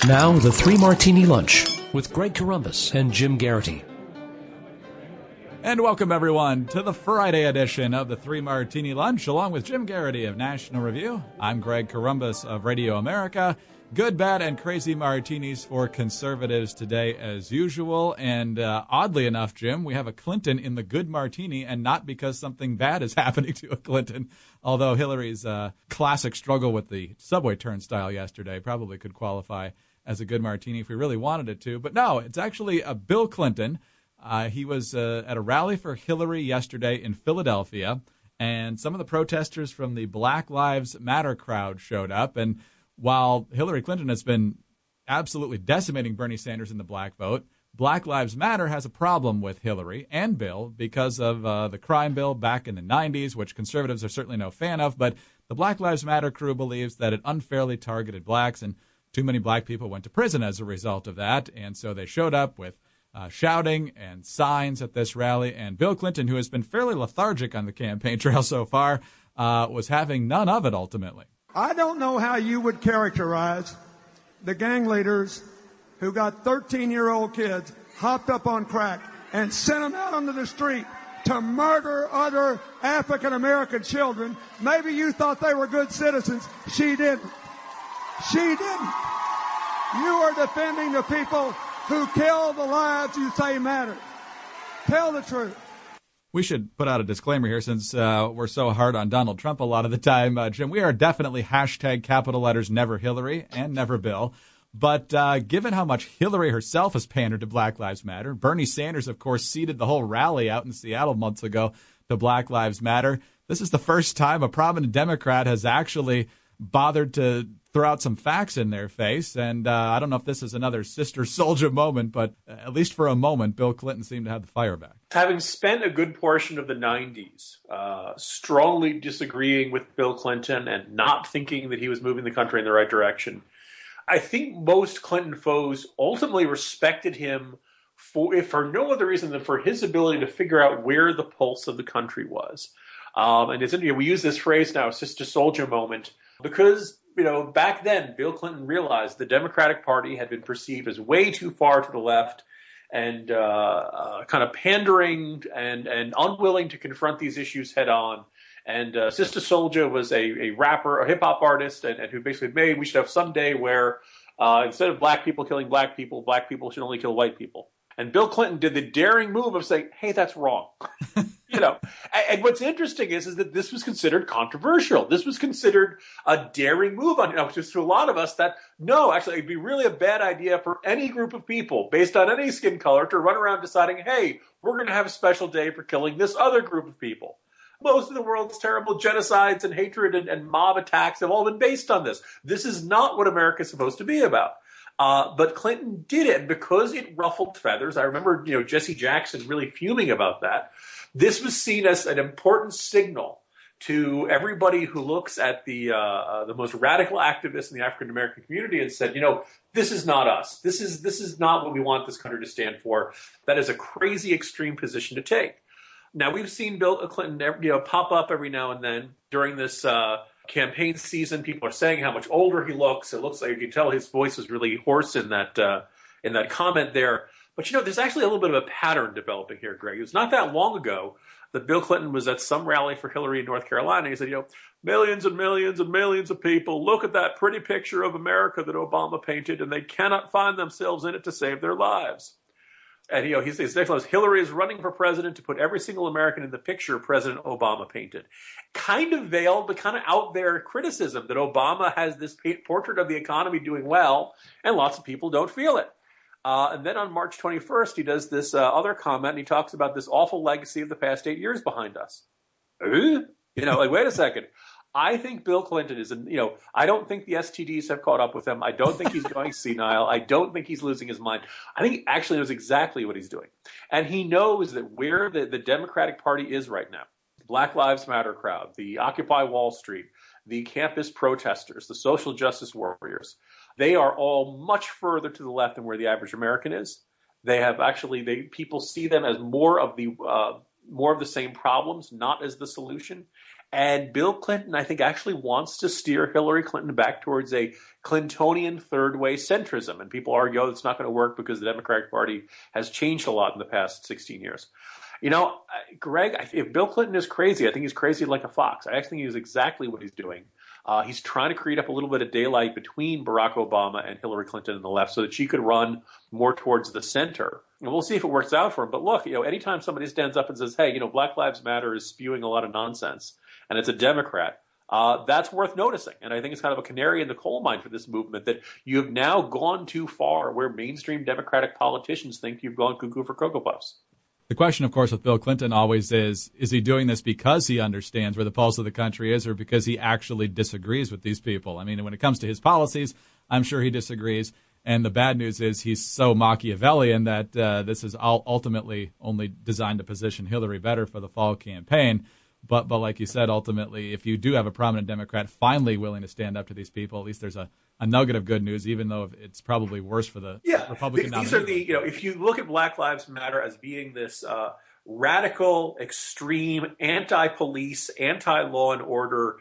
Now, the Three Martini Lunch with Greg Corombos and Jim Garrity. And welcome, everyone, to the Friday edition of the Three Martini Lunch, along with Jim Garrity of National Review. I'm Greg Corombos of Radio America. Good, bad, and crazy martinis for conservatives today, as usual. And oddly enough, Jim, we have a Clinton in the good martini, and not because something bad is happening to a Clinton, although Hillary's classic struggle with the subway turnstile yesterday probably could qualify as a good martini if we really wanted it to. But no, it's actually a Bill Clinton. He was at a rally for Hillary yesterday in Philadelphia, and some of the protesters from the Black Lives Matter crowd showed up. And while Hillary Clinton has been absolutely decimating Bernie Sanders in the black vote, Black Lives Matter has a problem with Hillary and Bill because of the crime bill back in the 90s, which conservatives are certainly no fan of. But the Black Lives Matter crew believes that it unfairly targeted blacks, and too many black people went to prison as a result of that. And so they showed up with shouting and signs at this rally. And Bill Clinton, who has been fairly lethargic on the campaign trail so far, was having none of it ultimately. I don't know how you would characterize the gang leaders who got 13-year-old kids hopped up on crack and sent them out onto the street to murder other African-American children. Maybe you thought they were good citizens. She didn't. She didn't. You are defending the people who kill the lives you say matter. Tell the truth. We should put out a disclaimer here since we're so hard on Donald Trump a lot of the time, Jim. We are definitely hashtag capital letters never Hillary and never Bill. But given how much Hillary herself has pandered to Black Lives Matter, Bernie Sanders, of course, ceded the whole rally out in Seattle months ago to Black Lives Matter. This is the first time a prominent Democrat has actually bothered to throw out some facts in their face. And I don't know if this is another Sister Souljah moment, but at least for a moment, Bill Clinton seemed to have the fire back. Having spent a good portion of the 90s strongly disagreeing with Bill Clinton and not thinking that he was moving the country in the right direction, I think most Clinton foes ultimately respected him for, if for no other reason than for his ability to figure out where the pulse of the country was. And it's, we use this phrase now, Sister Souljah moment, because back then, Bill Clinton realized the Democratic Party had been perceived as way too far to the left and kind of pandering and unwilling to confront these issues head on. And Sister Souljah was a rapper, a hip hop artist, and who basically made we should have some day where instead of black people killing black people should only kill white people. And Bill Clinton did the daring move of saying, hey, that's wrong. And what's interesting is that this was considered controversial. This was considered a daring move on, just to a lot of us that, no, actually, it'd be really a bad idea for any group of people based on any skin color to run around deciding, hey, we're going to have a special day for killing this other group of people. Most of the world's terrible genocides and hatred and mob attacks have all been based on this. This is not what America is supposed to be about. But Clinton did it, and because it ruffled feathers. I remember, Jesse Jackson really fuming about that. This was seen as an important signal to everybody who looks at the most radical activists in the African American community and said, this is not us. This is not what we want this country to stand for. That is a crazy extreme position to take. Now, we've seen Bill Clinton, pop up every now and then during this campaign season. People are saying how much older he looks. It looks like you can tell his voice was really hoarse in that comment there. But, there's actually a little bit of a pattern developing here, Greg. It was not that long ago that Bill Clinton was at some rally for Hillary in North Carolina. He said, millions and millions and millions of people look at that pretty picture of America that Obama painted, and they cannot find themselves in it to save their lives. And, his next line is, Hillary is running for president to put every single American in the picture President Obama painted. Kind of veiled, but kind of out there criticism that Obama has this portrait of the economy doing well, and lots of people don't feel it. And then on March 21st, he does this other comment, and he talks about this awful legacy of the past 8 years behind us. Wait a second. I think Bill Clinton is, I don't think the STDs have caught up with him. I don't think he's going senile. I don't think he's losing his mind. I think he actually knows exactly what he's doing. And he knows that where the Democratic Party is right now, Black Lives Matter crowd, the Occupy Wall Street, the campus protesters, the social justice warriors, they are all much further to the left than where the average American is. They have people see them as more of the same problems, not as the solution. And Bill Clinton, I think, actually wants to steer Hillary Clinton back towards a Clintonian third-way centrism. And people argue, it's not going to work because the Democratic Party has changed a lot in the past 16 years. Greg, if Bill Clinton is crazy, I think he's crazy like a fox. I actually think he's exactly what he's doing. He's trying to create up a little bit of daylight between Barack Obama and Hillary Clinton on the left so that she could run more towards the center. And we'll see if it works out for him. But look, anytime somebody stands up and says, hey, Black Lives Matter is spewing a lot of nonsense, and it's a Democrat, that's worth noticing. And I think it's kind of a canary in the coal mine for this movement that you have now gone too far where mainstream Democratic politicians think you've gone cuckoo for Cocoa Puffs. The question, of course, with Bill Clinton always is he doing this because he understands where the pulse of the country is or because he actually disagrees with these people? I mean, when it comes to his policies, I'm sure he disagrees. And the bad news is he's so Machiavellian that this is ultimately only designed to position Hillary better for the fall campaign. But like you said, ultimately, if you do have a prominent Democrat finally willing to stand up to these people, at least there's a nugget of good news, even though it's probably worse for the Republican nominee. These are if you look at Black Lives Matter as being this radical, extreme, anti-police, anti-law and order,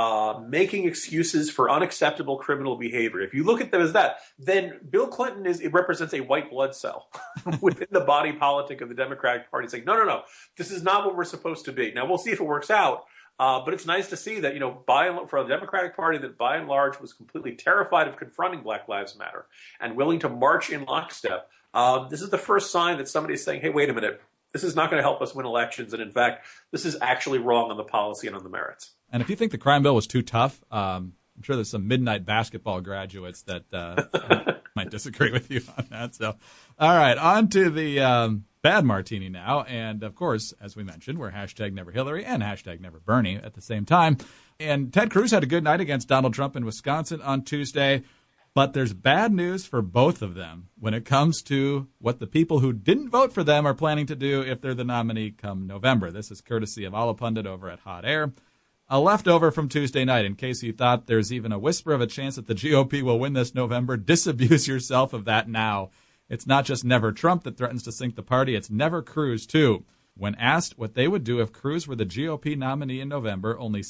making excuses for unacceptable criminal behavior. If you look at them as that, then Bill Clinton represents a white blood cell within the body politic of the Democratic Party saying, no, this is not what we're supposed to be. Now, we'll see if it works out. But it's nice to see that, for the Democratic Party that by and large was completely terrified of confronting Black Lives Matter and willing to march in lockstep. This is the first sign that somebody's saying, hey, wait a minute, this is not going to help us win elections. And in fact, this is actually wrong on the policy and on the merits. And if you think the crime bill was too tough, I'm sure there's some midnight basketball graduates that might disagree with you on that. So, all right, on to the bad martini now. And, of course, as we mentioned, we're hashtag Never Hillary and hashtag Never Bernie at the same time. And Ted Cruz had a good night against Donald Trump in Wisconsin on Tuesday. But there's bad news for both of them when it comes to what the people who didn't vote for them are planning to do if they're the nominee come November. This is courtesy of Alla Pundit over at Hot Air. A leftover from Tuesday night, in case you thought there's even a whisper of a chance that the GOP will win this November, disabuse yourself of that now. It's not just Never Trump that threatens to sink the party, it's Never Cruz, too. When asked what they would do if Cruz were the GOP nominee in November, only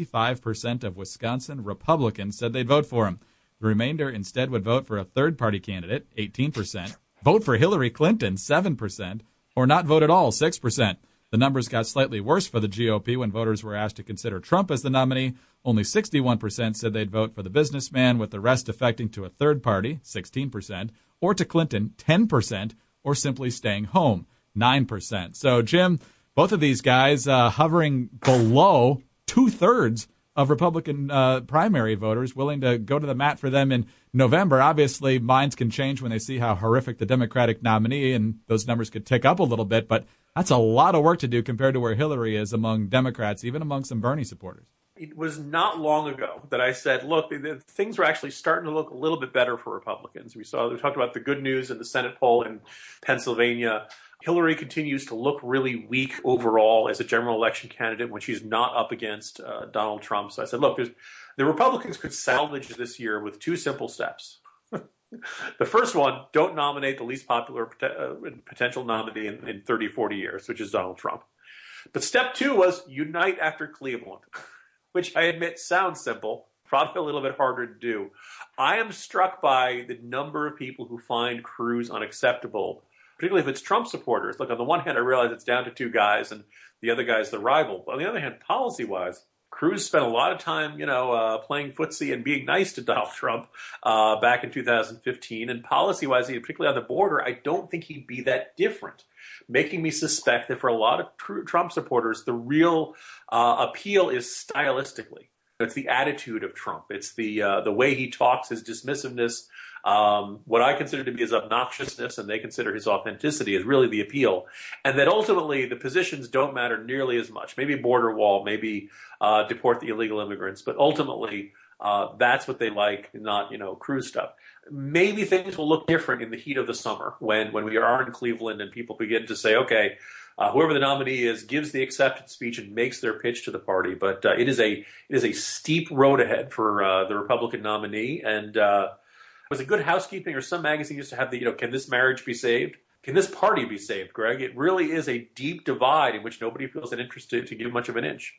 65% of Wisconsin Republicans said they'd vote for him. The remainder instead would vote for a third-party candidate, 18%, vote for Hillary Clinton, 7%, or not vote at all, 6%. The numbers got slightly worse for the GOP when voters were asked to consider Trump as the nominee. Only 61% said they'd vote for the businessman, with the rest defecting to a third party, 16%, or to Clinton, 10%, or simply staying home, 9%. So, Jim, both of these guys hovering below two-thirds of Republican primary voters willing to go to the mat for them in November. Obviously, minds can change when they see how horrific the Democratic nominee, and those numbers could tick up a little bit, but that's a lot of work to do compared to where Hillary is among Democrats, even among some Bernie supporters. It was not long ago that I said, look, things were actually starting to look a little bit better for Republicans. We talked about the good news in the Senate poll in Pennsylvania. Hillary continues to look really weak overall as a general election candidate when she's not up against Donald Trump. So I said, look, the Republicans could salvage this year with two simple steps. The first one, don't nominate the least popular potential nominee in 30, 40 years, which is Donald Trump. But step two was unite after Cleveland, which I admit sounds simple, probably a little bit harder to do. I am struck by the number of people who find Cruz unacceptable, particularly if it's Trump supporters. Look, on the one hand, I realize it's down to two guys and the other guy's the rival. But on the other hand, policy-wise, Cruz spent a lot of time, playing footsie and being nice to Donald Trump back in 2015. And policy-wise, particularly on the border, I don't think he'd be that different, making me suspect that for a lot of Trump supporters, the real appeal is stylistically. It's the attitude of Trump. It's the way he talks, his dismissiveness, what I consider to be his obnoxiousness, and they consider his authenticity is really the appeal. And that ultimately the positions don't matter nearly as much. Maybe border wall, maybe deport the illegal immigrants, but ultimately that's what they like, not, Cruz stuff. Maybe things will look different in the heat of the summer when we are in Cleveland and people begin to say, okay, whoever the nominee is gives the acceptance speech and makes their pitch to the party. But it is a steep road ahead for the Republican nominee. And was it Good Housekeeping or some magazine used to have the, can this marriage be saved? Can this party be saved, Greg? It really is a deep divide in which nobody feels an interest to give much of an inch.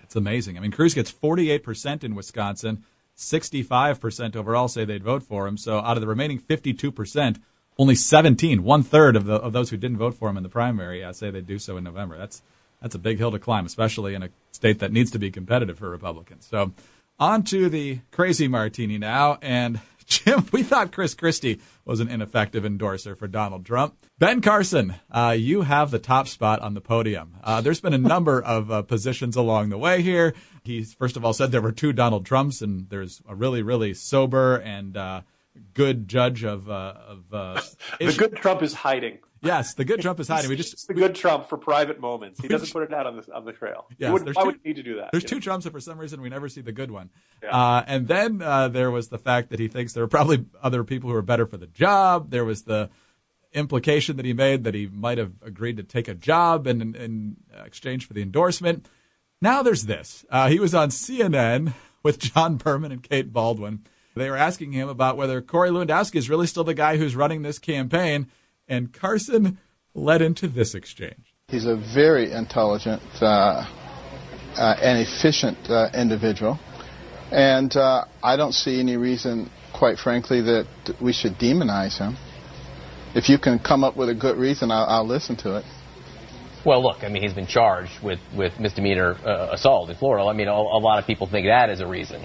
It's amazing. I mean, Cruz gets 48% in Wisconsin, 65% overall say they'd vote for him. So out of the remaining 52%, only 17, one-third of those who didn't vote for him in the primary, say they'd do so in November. That's a big hill to climb, especially in a state that needs to be competitive for Republicans. So on to the crazy martini now. And Jim, we thought Chris Christie was an ineffective endorser for Donald Trump. Ben Carson, you have the top spot on the podium. There's been a number of positions along the way here. He, first of all, said there were two Donald Trumps, and there's a really, really sober and good judge of the good Trump is hiding. Yes, the good Trump is hiding. It's the good Trump for private moments. He doesn't put it out on the trail. Yes, why would he need to do that? There's two Trumps, and for some reason we never see the good one. Yeah. And then there was the fact that he thinks there are probably other people who are better for the job. There was the implication that he made that he might have agreed to take a job in exchange for the endorsement. Now there's this. He was on CNN with John Berman and Kate Baldwin. They were asking him about whether Corey Lewandowski is really still the guy who's running this campaign. And Carson led into this exchange. He's a very intelligent and efficient individual. And I don't see any reason, quite frankly, that we should demonize him. If you can come up with a good reason, I'll listen to it. Well, look, I mean, he's been charged with misdemeanor assault in Florida. I mean, a lot of people think that is a reason.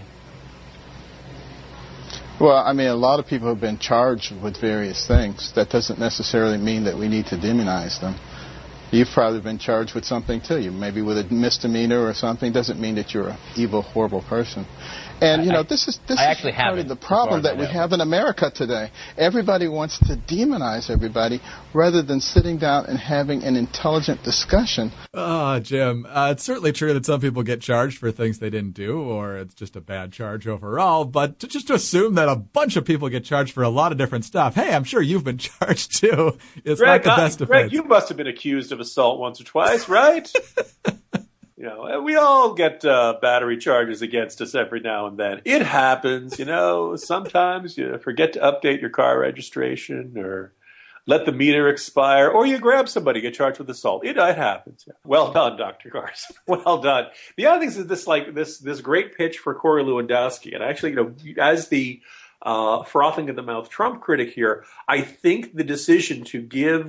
Well, I mean, a lot of people have been charged with various things. That doesn't necessarily mean that we need to demonize them. You've probably been charged with something, too. You maybe with a misdemeanor or something. Doesn't mean that you're an evil, horrible person. And, this is part of the problem that we have in America today. Everybody wants to demonize everybody rather than sitting down and having an intelligent discussion. Oh, Jim, it's certainly true that some people get charged for things they didn't do, or it's just a bad charge overall. But to assume that a bunch of people get charged for a lot of different stuff, hey, I'm sure you've been charged too. It's Greg, not the best defense. Greg, you must have been accused of assault once or twice, right? We all get battery charges against us every now and then. It happens, Sometimes you forget to update your car registration or let the meter expire, or you grab somebody, get charged with assault. It happens. Well done, Dr. Carson. Well done. The other thing is this great pitch for Corey Lewandowski. And actually, as the frothing at the mouth Trump critic here, I think the decision to give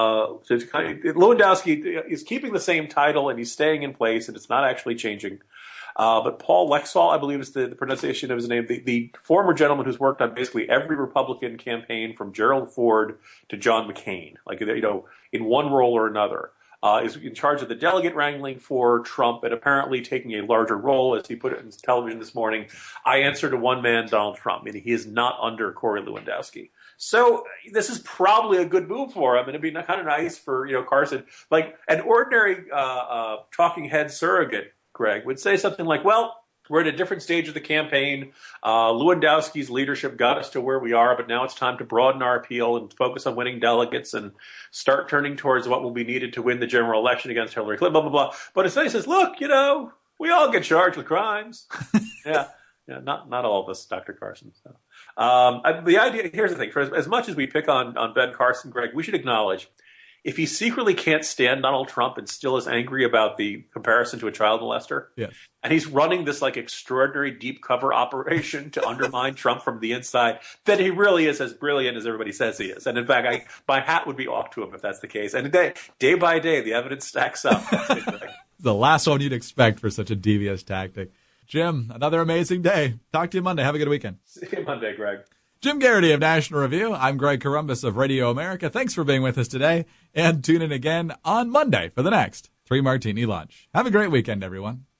Lewandowski is keeping the same title and he's staying in place and it's not actually changing. But Paul Lexall, I believe is the pronunciation of his name, the former gentleman who's worked on basically every Republican campaign from Gerald Ford to John McCain, in one role or another. Is in charge of the delegate wrangling for Trump and apparently taking a larger role, as he put it in television this morning. I answer to one man, Donald Trump, meaning he is not under Corey Lewandowski. So this is probably a good move for him, and it'd be kind of nice for Carson. Like an ordinary talking head surrogate, Greg, would say something like, well, we're at a different stage of the campaign. Lewandowski's leadership got us to where we are, but now it's time to broaden our appeal and focus on winning delegates and start turning towards what will be needed to win the general election against Hillary Clinton, blah, blah, blah. But instead he says, look, we all get charged with crimes. Yeah, not all of us, Dr. Carson. So, the idea, here's the thing, for as much as we pick on Ben Carson, Greg, we should acknowledge if he secretly can't stand Donald Trump and still is angry about the comparison to a child molester, yes, and he's running this extraordinary deep cover operation to undermine Trump from the inside, then he really is as brilliant as everybody says he is. And in fact, my hat would be off to him if that's the case. And day by day, the evidence stacks up. The last one you'd expect for such a devious tactic. Jim, another amazing day. Talk to you Monday. Have a good weekend. See you Monday, Greg. Jim Garrity of National Review. I'm Greg Corombos of Radio America. Thanks for being with us today, and tune in again on Monday for the next 3 Martini Lunch. Have a great weekend, everyone.